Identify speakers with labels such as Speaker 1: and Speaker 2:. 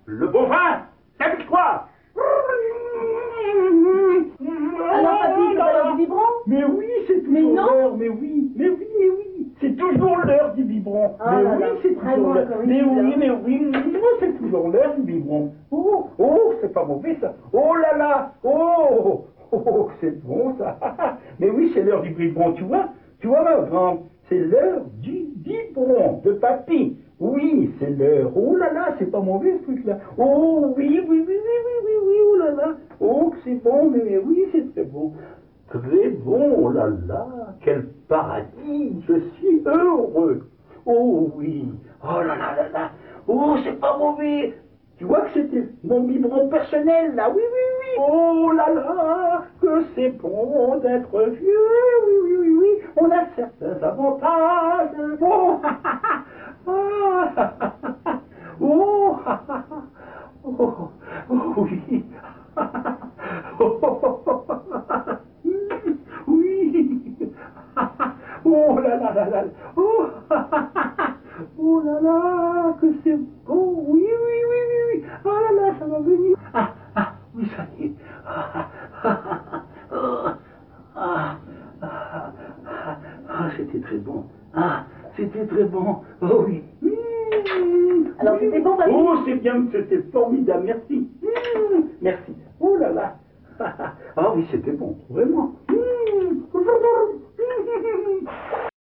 Speaker 1: Le bovin, la victoire.
Speaker 2: Alors, papy, c'est pas l'heure du biberon?
Speaker 1: Mais oui, c'est
Speaker 2: Mais
Speaker 1: toujours
Speaker 2: non.
Speaker 1: l'heure, mais oui, mais oui, mais oui. C'est toujours l'heure du biberon.
Speaker 2: Ah
Speaker 1: mais
Speaker 2: là
Speaker 1: oui,
Speaker 2: là,
Speaker 1: c'est
Speaker 2: vraiment
Speaker 1: toujours l'heure.
Speaker 2: encore une
Speaker 1: Mais oui,
Speaker 2: bizarre.
Speaker 1: mais oui, c'est toujours l'heure du biberon. Oh, oh, c'est pas mauvais ça. Oh là là, oh, oh, c'est bon ça. Mais oui, c'est l'heure du biberon, tu vois ma grande, c'est l'heure du biberon de papy. Oui, c'est l'heure. Oh là là, c'est pas mauvais ce truc-là. Oh oui, oh là là. Oh, c'est bon, mais oui, c'est très bon. Très bon, oh là là, quel paradis, je suis heureux. Oh oui, oh là là là là, oh c'est pas mauvais. Tu vois que c'était mon biberon personnel là, oui. Oh là là, que c'est bon d'être vieux, oui. On a certains avantages. Oh, oh, oui. Oui. Oh là là là là. Oh là là, que c'est beau. Oui. Oh là là, ça va venir. Oui, ça y est. C'était très bon. C'était très bon. Oh oui.
Speaker 2: Alors, c'était bon, papy?
Speaker 1: Oh, c'est bien, c'était formidable. Merci. Merci. Oh là là. Ah oui, c'était bon, vraiment.